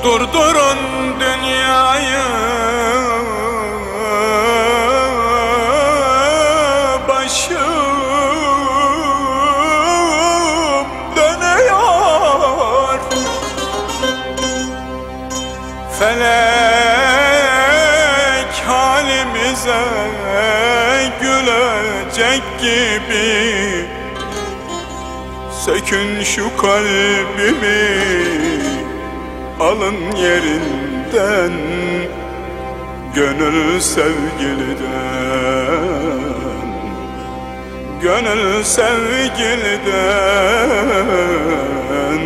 Durdurun dünyayı, başım dönüyor. Felek halimize gülecek gibi, sökün şu kalbimi, alın yerinden, gönül sevgiliden, gönül sevgiliden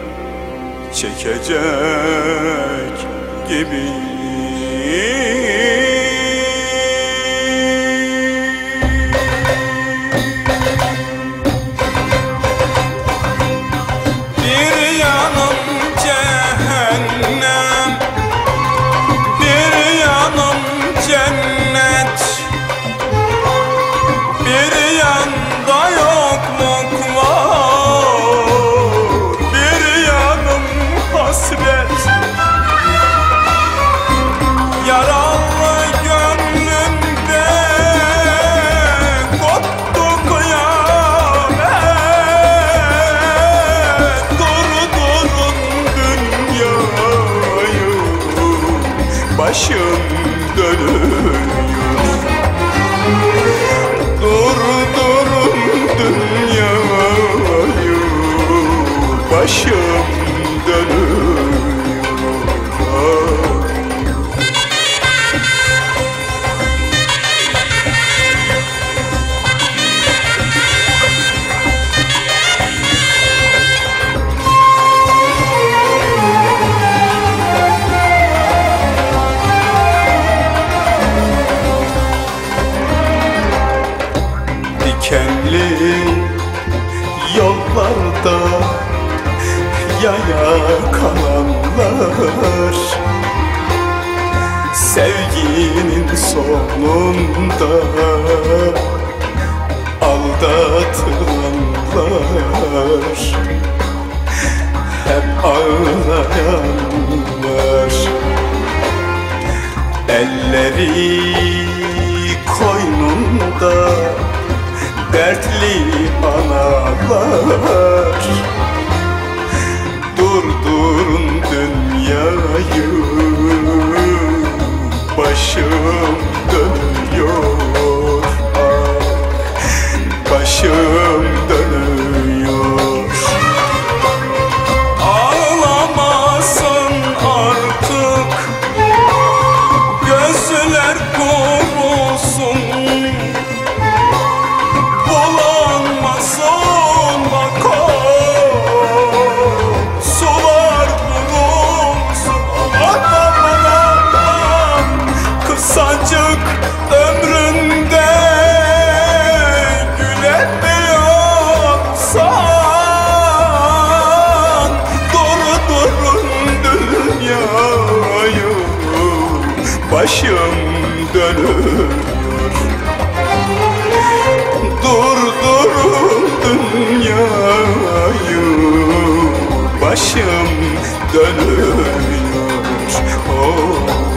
çekecek gibi. Başım dönüyor. Durdurun dünyayı, başım dönüyor. Dikenli yollarda yaya kalanlar, sevginin sonunda aldatılanlar, hep ağlayanlar, elleri koynunda dertli analar. Durdurun dünyayı, başım dönüyor. Ah, başım dönüyor. Ağlamasın artık, gözler kurusun. Ömründe gülemiyorsan, durdurun dünyayı, başım dönüyor. Durdurun dünyayı, başım dönüyor. Oh.